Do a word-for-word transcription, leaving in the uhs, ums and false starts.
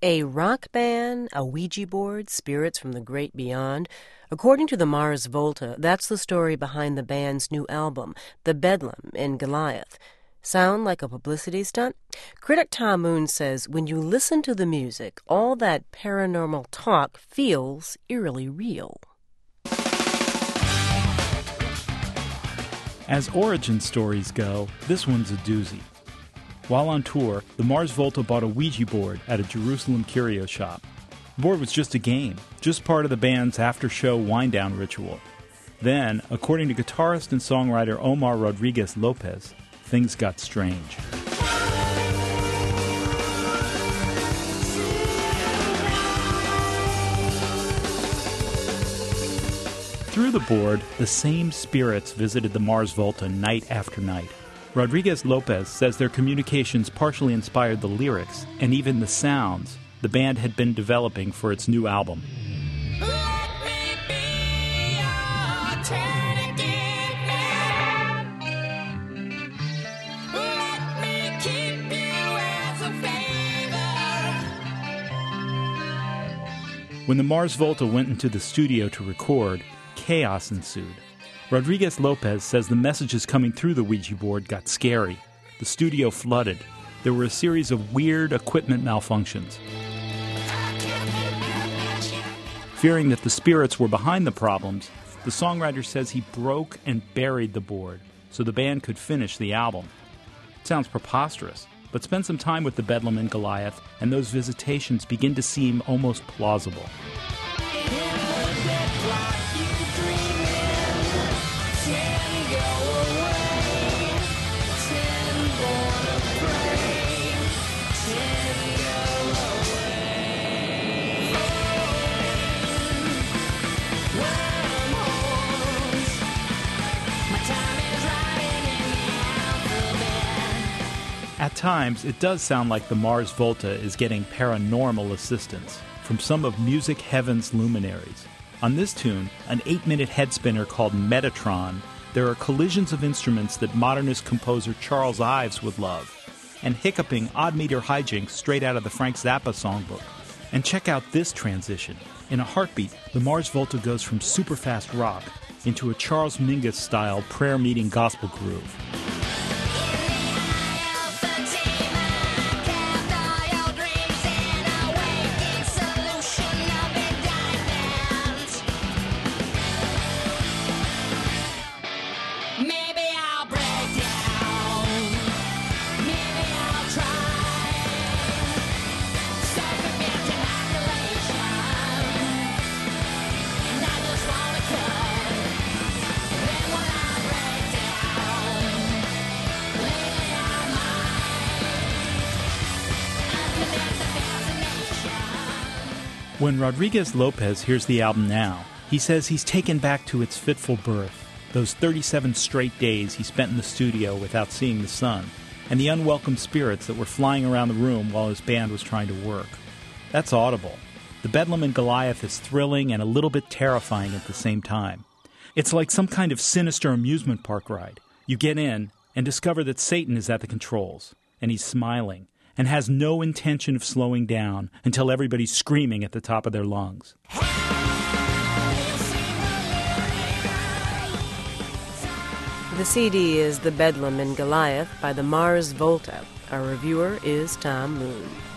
A rock band, a Ouija board, spirits from the great beyond. According to the Mars Volta, that's the story behind the band's new album, The Bedlam in Goliath. Sound like a publicity stunt? Critic Tom Moon says when you listen to the music, all that paranormal talk feels eerily real. As origin stories go, this one's a doozy. While on tour, the Mars Volta bought a Ouija board at a Jerusalem curio shop. The board was just a game, just part of the band's after-show wind-down ritual. Then, according to guitarist and songwriter Omar Rodriguez Lopez, things got strange. Through the board, the same spirits visited the Mars Volta night after night. Rodriguez Lopez says their communications partially inspired the lyrics and even the sounds the band had been developing for its new album. Let me be your eternity man. Let me keep you as a favor. When the Mars Volta went into the studio to record, chaos ensued. Rodriguez Lopez says the messages coming through the Ouija board got scary. The studio flooded. There were a series of weird equipment malfunctions. Fearing that the spirits were behind the problems, the songwriter says he broke and buried the board so the band could finish the album. It sounds preposterous, but spend some time with the Bedlam in Goliath and those visitations begin to seem almost plausible. At times, it does sound like the Mars Volta is getting paranormal assistance from some of music heaven's luminaries. On this tune, an eight-minute head spinner called Metatron, there are collisions of instruments that modernist composer Charles Ives would love, and hiccuping odd-meter hijinks straight out of the Frank Zappa songbook. And check out this transition. In a heartbeat, the Mars Volta goes from super-fast rock into a Charles Mingus-style prayer-meeting gospel groove. When Rodriguez Lopez hears the album now, he says he's taken back to its fitful birth, those thirty-seven straight days he spent in the studio without seeing the sun, and the unwelcome spirits that were flying around the room while his band was trying to work. That's audible. The Bedlam in Goliath is thrilling and a little bit terrifying at the same time. It's like some kind of sinister amusement park ride. You get in and discover that Satan is at the controls, and he's smiling, and has no intention of slowing down until everybody's screaming at the top of their lungs. The C D is The Bedlam in Goliath by the Mars Volta. Our reviewer is Tom Moon.